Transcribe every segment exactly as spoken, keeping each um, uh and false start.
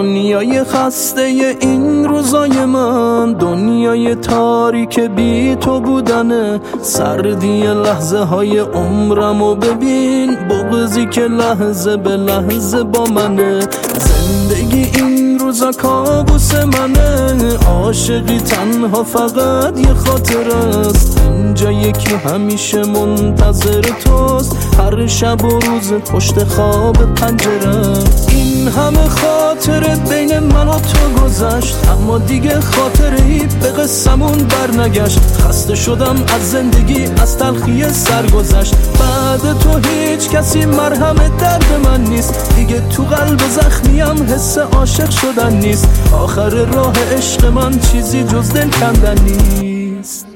دنیای خسته این روزای من، دنیای تاریک بی تو بودنه. سردی لحظه های عمرمو ببین، بغضی که لحظه به لحظه با منه. زندگی این روزا کابوس منه، عاشقی تنها فقط یه خاطر است. اینجا یکی همیشه منتظر توست، هر شب و روز پشت خواب پنجره. این همه خاطره بین من و تو گذشت، اما دیگه خاطری به قصمون برنگشت. خسته شدم از زندگی، از تلخی سرگذشت. بعد تو هیچ کسی مرهم درد من نیست، دیگه تو قلب زخمیم حس عاشق شدن نیست. آخر راه عشق من چیزی جز دل کندن نیست.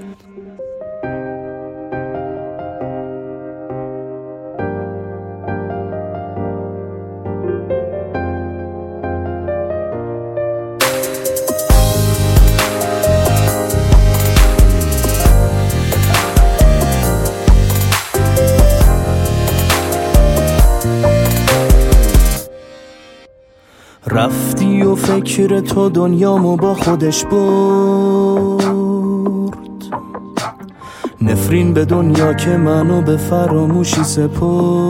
رفتی و فکر تو دنیامو با خودش برد، نفرین به دنیا که منو به فراموشی سپرد.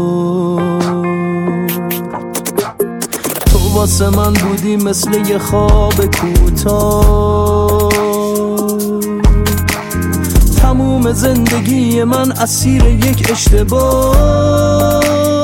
تو واسه من بودی مثل یه خواب کوتاه، تموم زندگی من اسیر یک اشتباه.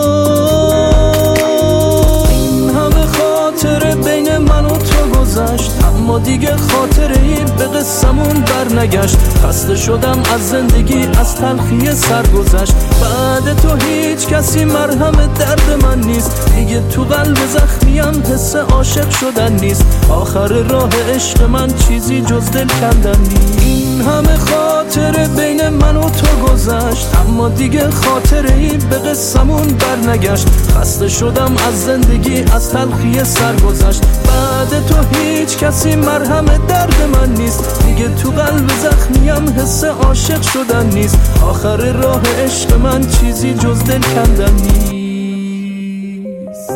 بین من و تو گذشت، اما دیگه خاطری به قصمون برنگشت. خسته شدم از زندگی، از تلخی سرگذشت. بعد تو هیچ کسی مرهم درد من نیست، دیگه تو قلب زخمیم حس عاشق شدن نیست. آخر راه عشق من چیزی جز دل کندن نیست. این همه خاطره بین من و تو گذشت، اما دیگه خاطری به قصمون برنگشت. خسته شدم از زندگی، از تلخی سرگذشت. بعد تو هیچ کسی مرهم درد من نیست، دیگه تو قلب زخمیم حس عاشق شدن نیست. آخر راه عشق من چیزی جز دل کندن نیست.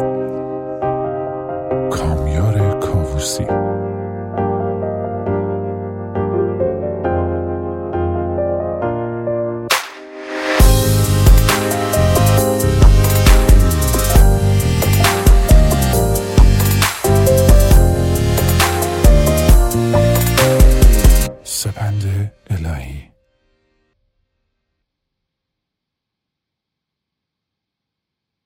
کامیار کاووسی. سپند الهی.